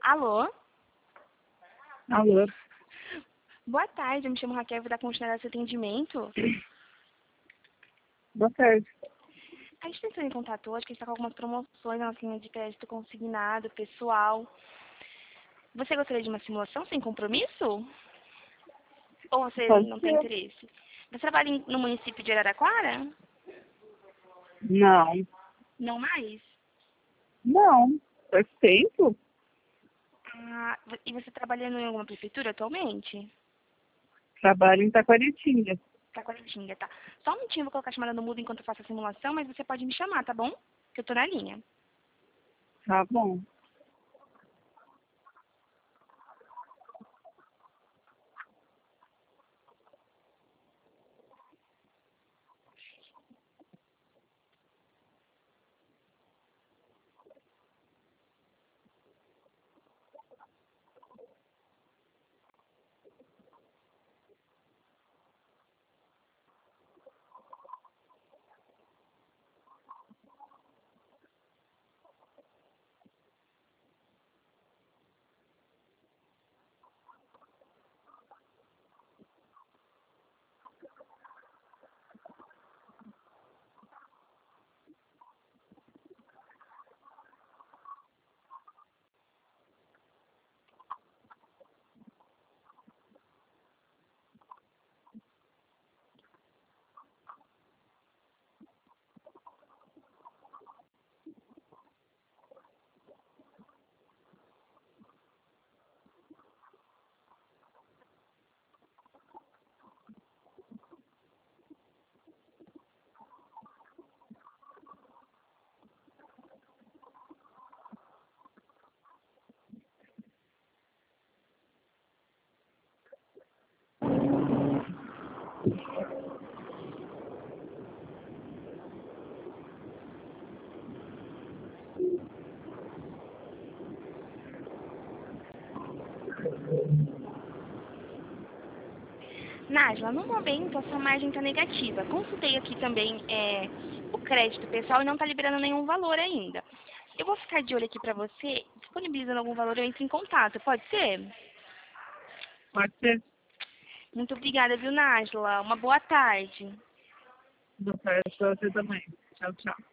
Alô? Alô? Boa tarde, eu me chamo Raquel, vou dar continuidade ao seu atendimento. Boa tarde. A gente entrou em contato hoje, que a gente está com algumas promoções na nossa linha de crédito consignado, pessoal. Você gostaria de uma simulação sem compromisso? Ou você Pode não tem ser? interesse? Você trabalha no município de Araraquara? Não. Não mais? Não. Faz tempo? Ah, e você trabalha em alguma prefeitura atualmente? Trabalho em Taquaritinga. Taquaritinga, tá. Só um minutinho, eu vou colocar a chamada no mudo enquanto eu faço a simulação, mas você pode me chamar, tá bom? Que eu tô na linha. Tá bom. Nájila, no momento a sua margem está negativa. Consultei aqui também o crédito pessoal e não está liberando nenhum valor ainda. Eu vou ficar de olho aqui para você. Disponibilizando algum valor, eu entro em contato. Pode ser? Pode ser? Muito obrigada, viu, Nájila? Uma boa tarde. Boa tarde pra você também. Tchau, tchau.